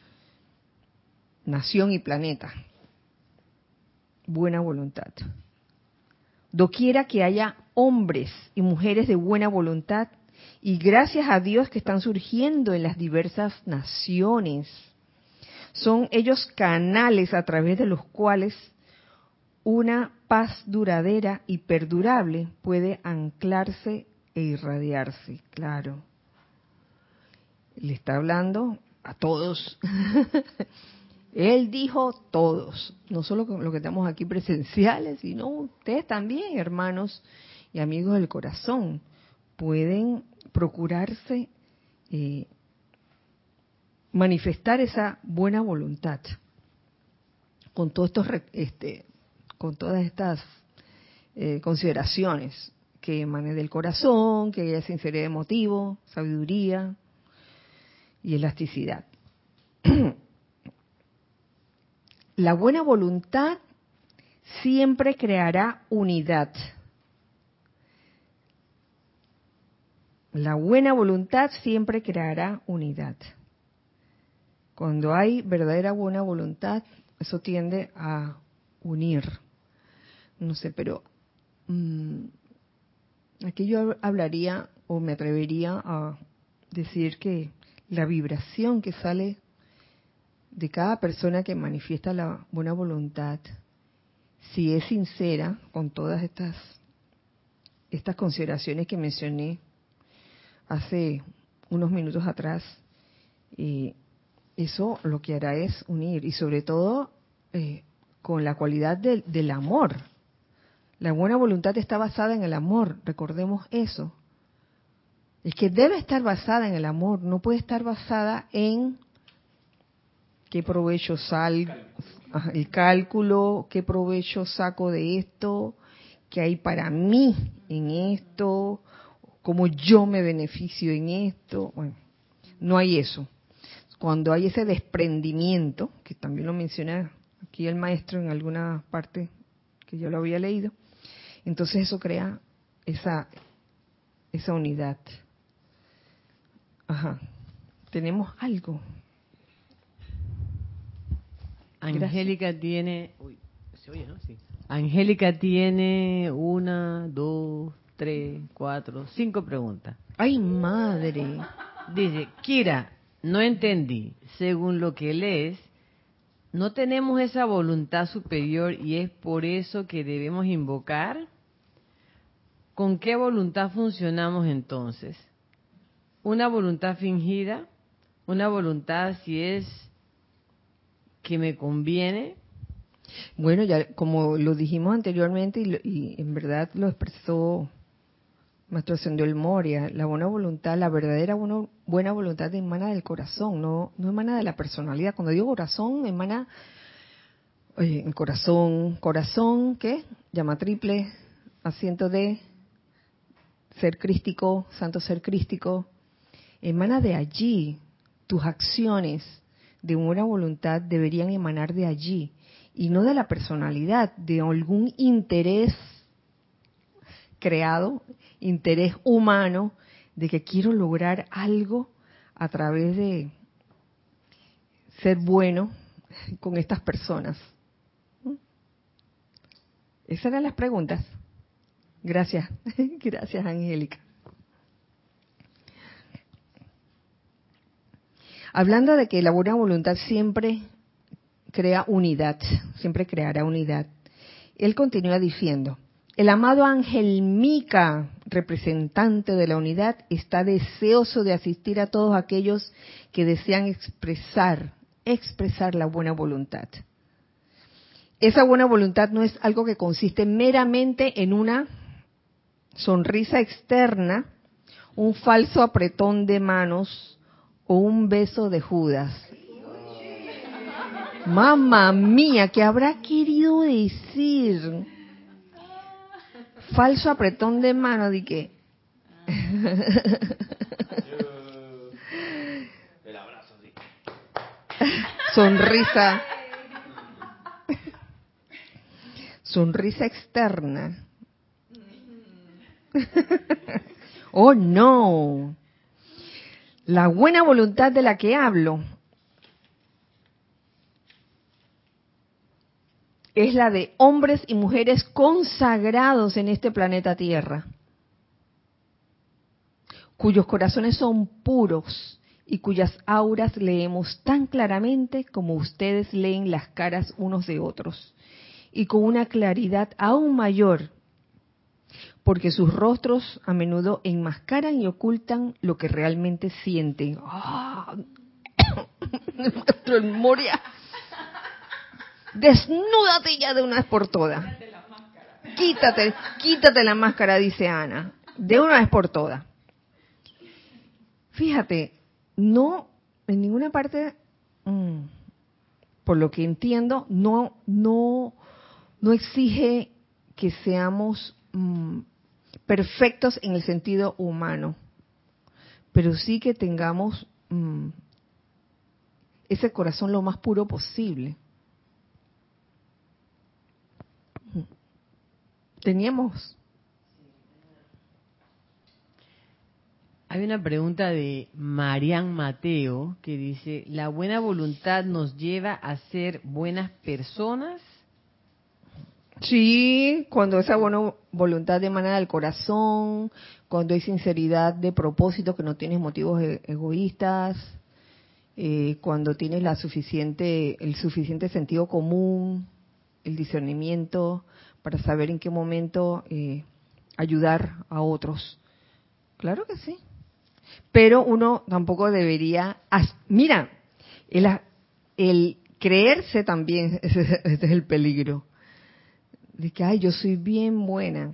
nación y planeta. Buena voluntad. Doquiera que haya hombres y mujeres de buena voluntad, y gracias a Dios que están surgiendo en las diversas naciones, son ellos canales a través de los cuales una paz duradera y perdurable puede anclarse e irradiarse. Claro. Le está hablando a todos. Él dijo todos, no solo los que estamos aquí presenciales, sino ustedes también, hermanos y amigos del corazón, pueden procurarse eh, manifestar esa buena voluntad con todos estos este, con todas estas eh, consideraciones que emanen del corazón, que haya sinceridad de motivo, sabiduría y elasticidad. La buena voluntad siempre creará unidad. La buena voluntad siempre creará unidad. Cuando hay verdadera buena voluntad, eso tiende a unir. No sé, pero mmm, aquí yo hablaría o me atrevería a decir que la vibración que sale de cada persona que manifiesta la buena voluntad, si es sincera con todas estas estas consideraciones que mencioné hace unos minutos atrás, eh, eso lo que hará es unir, y sobre todo eh, con la cualidad de, del amor. La buena voluntad está basada en el amor, recordemos eso. Es que debe estar basada en el amor, no puede estar basada en ¿Qué provecho sal, el cálculo, qué provecho saco de esto? ¿Qué hay para mí en esto? ¿Cómo yo me beneficio en esto? Bueno, no hay eso. Cuando hay ese desprendimiento, que también lo menciona aquí el maestro en alguna parte que yo lo había leído, entonces eso crea esa, esa unidad. Ajá. Tenemos algo. Angélica tiene... Uy, ¿se oye, no? Sí. Angélica tiene una, dos, tres, cuatro, cinco preguntas. ¡Ay, madre! Dice, Kira, no entendí. Según lo que lees, no tenemos esa voluntad superior y es por eso que debemos invocar. ¿Con qué voluntad funcionamos entonces? ¿Una voluntad fingida? ¿Una voluntad si es que me conviene? Bueno, ya como lo dijimos anteriormente y, lo- y en verdad lo expresó Maestro Ascendido El Moria, la buena voluntad, la verdadera buena, buena voluntad emana del corazón, no, no emana de la personalidad. Cuando digo corazón, emana, oye, el corazón, corazón, ¿qué? Llama triple, asiento de ser crístico, santo ser crístico, emana de allí. Tus acciones de buena voluntad deberían emanar de allí y no de la personalidad, de algún interés creado, interés humano, de que quiero lograr algo a través de ser bueno con estas personas. Esas eran las preguntas. Gracias, gracias Angélica. Hablando de que la buena voluntad siempre crea unidad, siempre creará unidad. Él continúa diciendo, el amado ángel Mica, representante de la unidad, está deseoso de asistir a todos aquellos que desean expresar, expresar la buena voluntad. Esa buena voluntad no es algo que consiste meramente en una sonrisa externa, un falso apretón de manos o un beso de Judas. Mamma mía, ¿qué habrá querido decir? Falso apretón de mano, ¿de qué? Sonrisa. Sonrisa externa. Oh, no. La buena voluntad de la que hablo es la de hombres y mujeres consagrados en este planeta Tierra, cuyos corazones son puros y cuyas auras leemos tan claramente como ustedes leen las caras unos de otros, y con una claridad aún mayor, porque sus rostros a menudo enmascaran y ocultan lo que realmente sienten. ¡Ah! Maestro El Moria, desnúdate ya de una vez por todas. Quítate, quítate la máscara, dice Ana, de una vez por todas. Fíjate, no, en ninguna parte, mmm, por lo que entiendo, no, no, no exige que seamos mmm, perfectos en el sentido humano, pero sí que tengamos mmm, ese corazón lo más puro posible. Teníamos. Hay una pregunta de Marian Mateo que dice, ¿la buena voluntad nos lleva a ser buenas personas? Sí, cuando esa buena voluntad emana del corazón, cuando hay sinceridad de propósito, que no tienes motivos e- egoístas, eh, cuando tienes la suficiente, el suficiente sentido común, el discernimiento para saber en qué momento eh, ayudar a otros. Claro que sí. Pero uno tampoco debería, as- mira, el, el creerse también, ese, ese es el peligro. De que, ay, yo soy bien buena.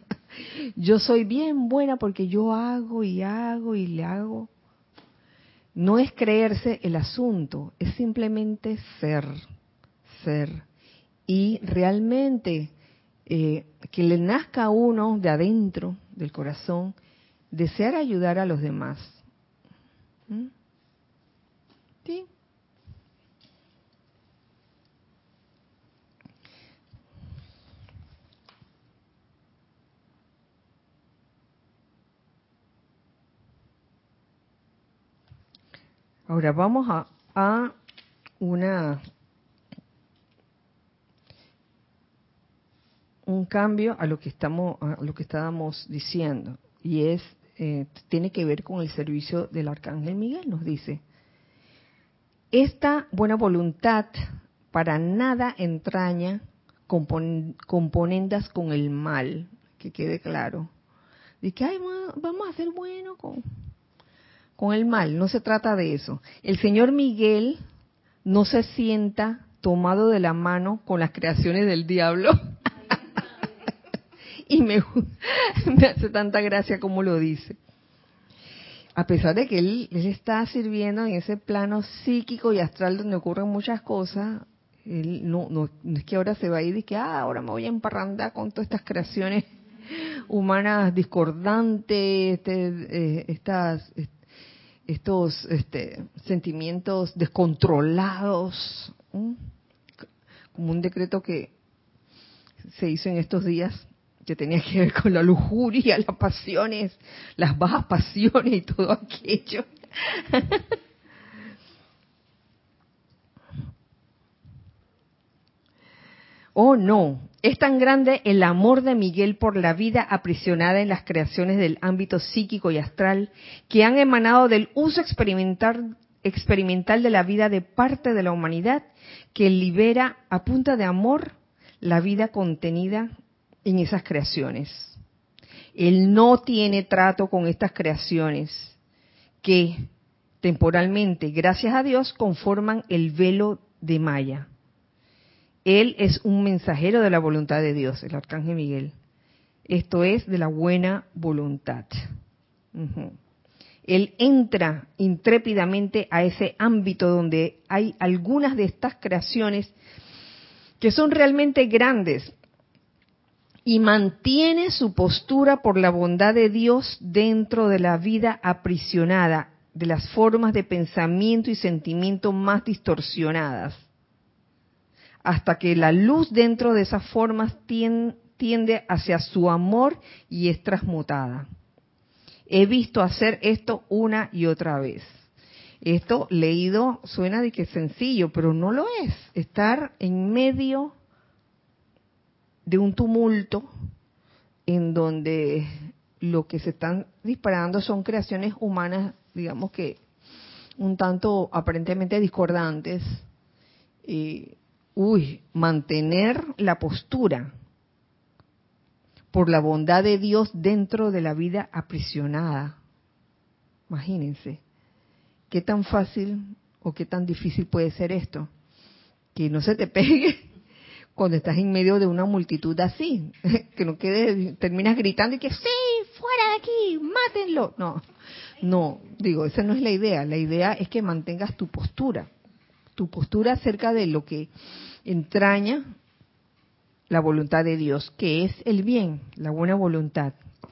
Yo soy bien buena porque yo hago y hago y le hago. No es creerse el asunto, es simplemente ser, ser. Y realmente eh, que le nazca a uno de adentro, del corazón, desear ayudar a los demás. ¿Mm? ¿Sí? Ahora vamos a, a una un cambio a lo que estamos a lo que estábamos diciendo, y es eh, tiene que ver con el servicio del Arcángel Miguel. Nos dice: esta buena voluntad para nada entraña compon, componendas con el mal, que quede claro. De que ay, vamos a ser buenos con con el mal, no se trata de eso. El señor Miguel no se sienta tomado de la mano con las creaciones del diablo. Y me, me hace tanta gracia como lo dice. A pesar de que él, él está sirviendo en ese plano psíquico y astral donde ocurren muchas cosas, él no, no, no es que ahora se va a ir y que ah, ahora me voy a emparrandar con todas estas creaciones humanas discordantes, este, eh, estas... estos este, sentimientos descontrolados, ¿eh? Como un decreto que se hizo en estos días que tenía que ver con la lujuria, las pasiones, las bajas pasiones y todo aquello. Oh, no, es tan grande el amor de Miguel por la vida aprisionada en las creaciones del ámbito psíquico y astral que han emanado del uso experimental, experimental de la vida de parte de la humanidad, que libera a punta de amor la vida contenida en esas creaciones. Él no tiene trato con estas creaciones que temporalmente, gracias a Dios, conforman el velo de Maya. Él es un mensajero de la voluntad de Dios, el Arcángel Miguel. Esto es de la buena voluntad. Uh-huh. Él entra intrépidamente a ese ámbito donde hay algunas de estas creaciones que son realmente grandes y mantiene su postura por la bondad de Dios dentro de la vida aprisionada de las formas de pensamiento y sentimiento más distorsionadas, hasta que la luz dentro de esas formas tiende hacia su amor y es transmutada. He visto hacer esto una y otra vez. Esto leído suena de que es sencillo, pero no lo es. Estar en medio de un tumulto en donde lo que se están disparando son creaciones humanas, digamos que un tanto aparentemente discordantes, y Uy, mantener la postura por la bondad de Dios dentro de la vida aprisionada. Imagínense, qué tan fácil o qué tan difícil puede ser esto. Que no se te pegue cuando estás en medio de una multitud así. Que no quedes, terminas gritando y que sí, fuera de aquí, mátenlo. No, no, digo, esa no es la idea. La idea es que mantengas tu postura. Tu postura acerca de lo que entraña la voluntad de Dios, que es el bien, la buena voluntad.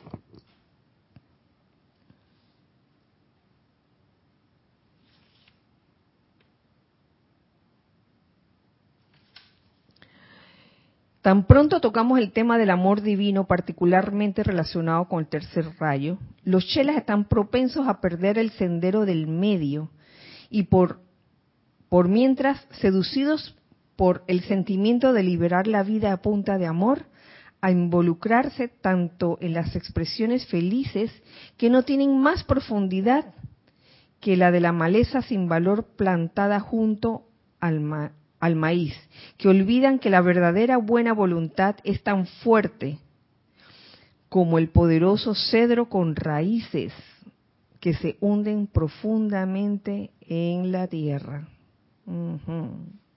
Tan pronto tocamos el tema del amor divino, particularmente relacionado con el tercer rayo, los chelas están propensos a perder el sendero del medio y por, por mientras, seducidos por el sentimiento de liberar la vida a punta de amor, a involucrarse tanto en las expresiones felices que no tienen más profundidad que la de la maleza sin valor plantada junto al ma al maíz, que olvidan que la verdadera buena voluntad es tan fuerte como el poderoso cedro con raíces que se hunden profundamente en la tierra. Uh-huh.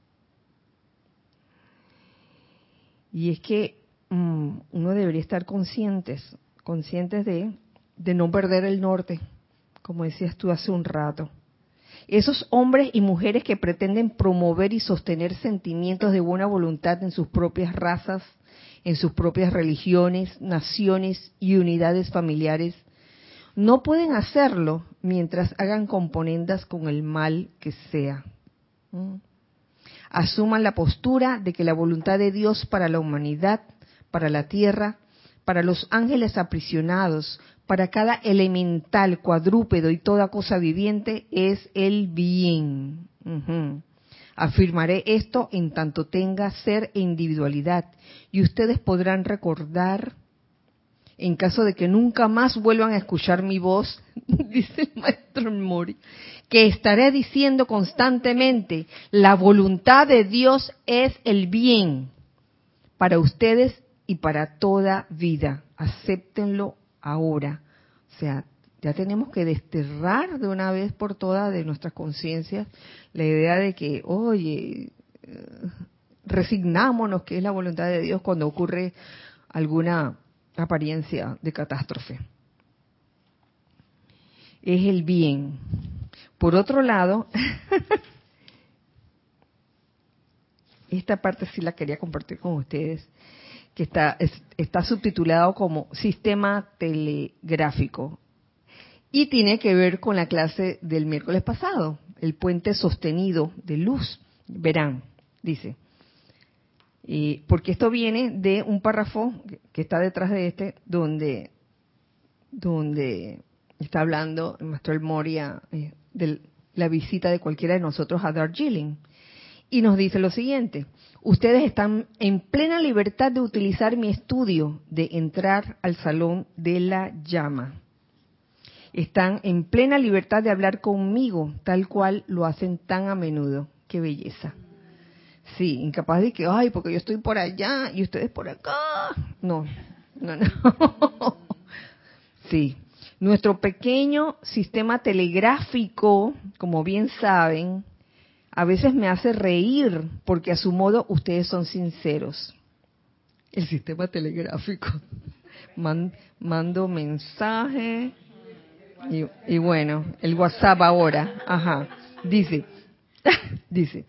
Y es que um, uno debería estar conscientes, conscientes de, de no perder el norte, como decías tú hace un rato. Esos hombres y mujeres que pretenden promover y sostener sentimientos de buena voluntad en sus propias razas, en sus propias religiones, naciones y unidades familiares, no pueden hacerlo mientras hagan componendas con el mal que sea. ¿Mm? Asuman la postura de que la voluntad de Dios para la humanidad, para la tierra, para los ángeles aprisionados, para cada elemental, cuadrúpedo y toda cosa viviente es el bien. Uh-huh. Afirmaré esto en tanto tenga ser e individualidad, y ustedes podrán recordar, en caso de que nunca más vuelvan a escuchar mi voz, dice el maestro Mori, que estaré diciendo constantemente, la voluntad de Dios es el bien para ustedes y para toda vida. Acéptenlo ahora. O sea, ya tenemos que desterrar de una vez por todas de nuestras conciencias la idea de que, oye, resignámonos que es la voluntad de Dios cuando ocurre alguna apariencia de catástrofe. Es el bien. Por otro lado, esta parte sí la quería compartir con ustedes, que está, es, está subtitulado como Sistema Telegráfico y tiene que ver con la clase del miércoles pasado, el puente sostenido de luz. Verán, dice, y porque esto viene de un párrafo que está detrás de este, donde, donde está hablando el maestro El Moria eh, de la visita de cualquiera de nosotros a Darjeeling. Y nos dice lo siguiente: ustedes están en plena libertad de utilizar mi estudio, de entrar al salón de la llama. Están en plena libertad de hablar conmigo, tal cual lo hacen tan a menudo. ¡Qué belleza! Sí, incapaz de que, ay, porque yo estoy por allá y ustedes por acá. No, no, no. Sí, nuestro pequeño sistema telegráfico, como bien saben, a veces me hace reír porque a su modo ustedes son sinceros. El sistema telegráfico. Man, mando mensaje y, y bueno, el WhatsApp ahora. Ajá. Dice, dice.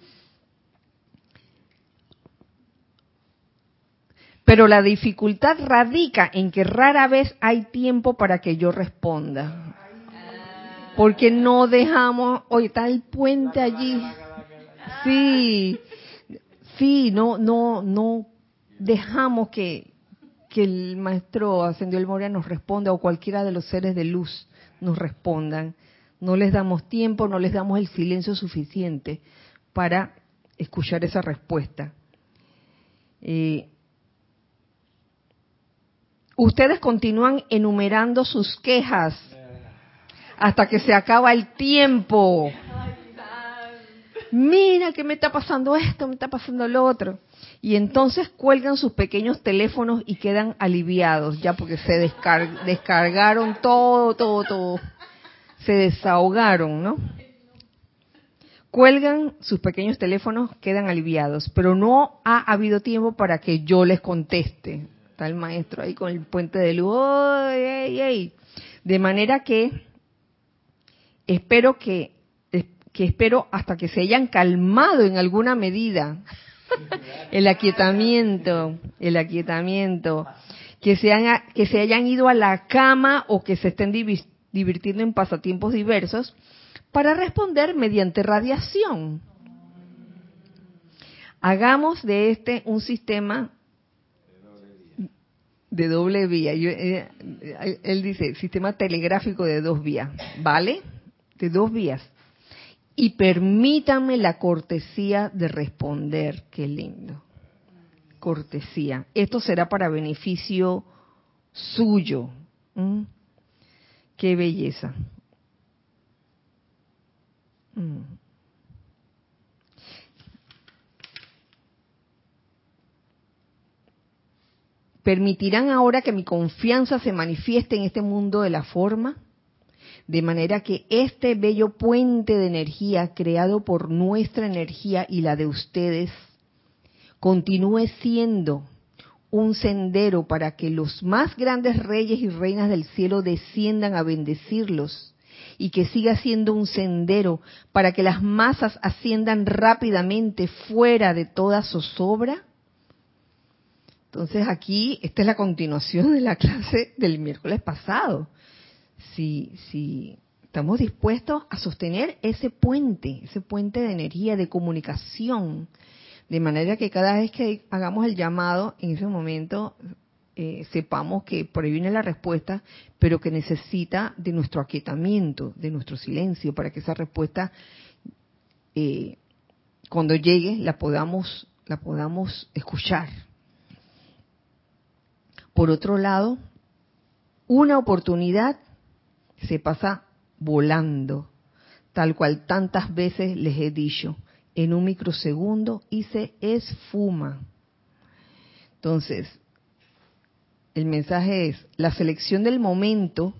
Pero la dificultad radica en que rara vez hay tiempo para que yo responda. Porque no dejamos, oye, está el puente allí. Sí, sí, no, no, no dejamos que, que el maestro Ascendió El Moria nos responda o cualquiera de los seres de luz nos respondan. No les damos tiempo, no les damos el silencio suficiente para escuchar esa respuesta. Eh, ustedes continúan enumerando sus quejas hasta que se acaba el tiempo. Mira que me está pasando esto, me está pasando lo otro. Y entonces cuelgan sus pequeños teléfonos y quedan aliviados, ya porque se descar- descargaron todo, todo, todo. Se desahogaron, ¿no? Cuelgan sus pequeños teléfonos, quedan aliviados, pero no ha habido tiempo para que yo les conteste. Está el maestro ahí con el puente de luz. ¡Oh, ey, ey! De manera que espero que que espero hasta que se hayan calmado en alguna medida. El aquietamiento, el aquietamiento, que se, hayan, que se hayan ido a la cama o que se estén divirtiendo en pasatiempos diversos para responder mediante radiación. Hagamos de este un sistema de doble vía. Yo, eh, él dice, sistema telegráfico de dos vías, ¿vale? De dos vías. Y permítanme la cortesía de responder. Qué lindo. Cortesía. Esto será para beneficio suyo. ¿Mm? Qué belleza. ¿Mm? ¿Permitirán ahora que mi confianza se manifieste en este mundo de la forma? De manera que este bello puente de energía creado por nuestra energía y la de ustedes continúe siendo un sendero para que los más grandes reyes y reinas del cielo desciendan a bendecirlos y que siga siendo un sendero para que las masas asciendan rápidamente fuera de toda zozobra? Entonces aquí, esta es la continuación de la clase del miércoles pasado. Si, si estamos dispuestos a sostener ese puente, ese puente de energía, de comunicación, de manera que cada vez que hagamos el llamado, en ese momento eh, sepamos que por ahí viene la respuesta, pero que necesita de nuestro aquietamiento, de nuestro silencio, para que esa respuesta, eh, cuando llegue, la podamos, la podamos escuchar. Por otro lado, una oportunidad se pasa volando, tal cual tantas veces les he dicho, en un microsegundo y se esfuma. Entonces, el mensaje es, la selección del momento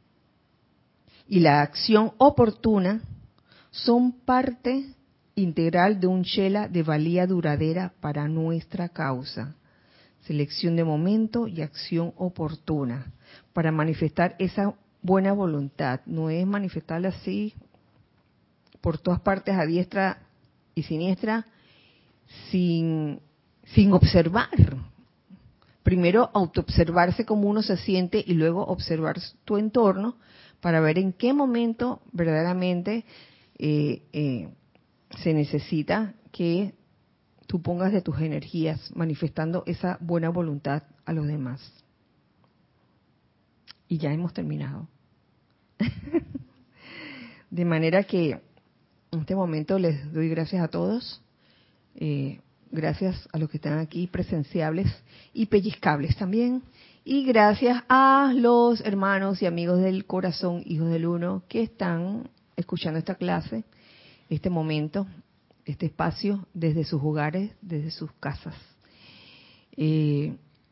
y la acción oportuna son parte integral de un chela de valía duradera para nuestra causa. Selección de momento y acción oportuna para manifestar esa buena voluntad. No es manifestarla así por todas partes, a diestra y siniestra, sin, sin observar. Primero autoobservarse cómo uno se siente y luego observar tu entorno para ver en qué momento verdaderamente eh, eh, se necesita que tú pongas de tus energías manifestando esa buena voluntad a los demás. Y ya hemos terminado. De manera que en este momento les doy gracias a todos. Eh, gracias a los que están aquí presenciables y pellizcables también. Y gracias a los hermanos y amigos del corazón, hijos del uno, que están escuchando esta clase, este momento, este espacio, desde sus hogares, desde sus casas. Eh,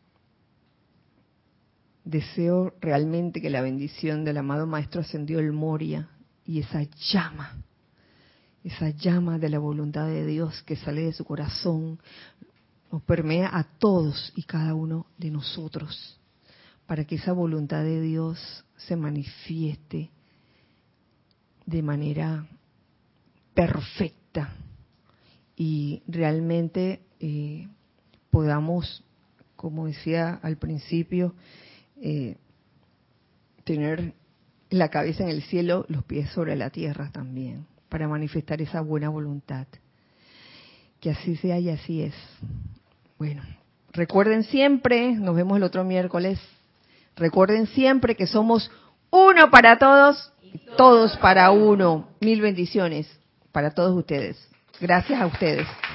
deseo realmente que la bendición del amado Maestro Ascendido El Moria y esa llama, esa llama de la voluntad de Dios que sale de su corazón, nos permea a todos y cada uno de nosotros, para que esa voluntad de Dios se manifieste de manera perfecta y realmente eh, podamos, como decía al principio, eh, tener la cabeza en el cielo, los pies sobre la tierra también, para manifestar esa buena voluntad. Que así sea y así es. Bueno, recuerden siempre, nos vemos el otro miércoles, recuerden siempre que somos uno para todos, todos para uno. Mil bendiciones para todos ustedes. Gracias a ustedes.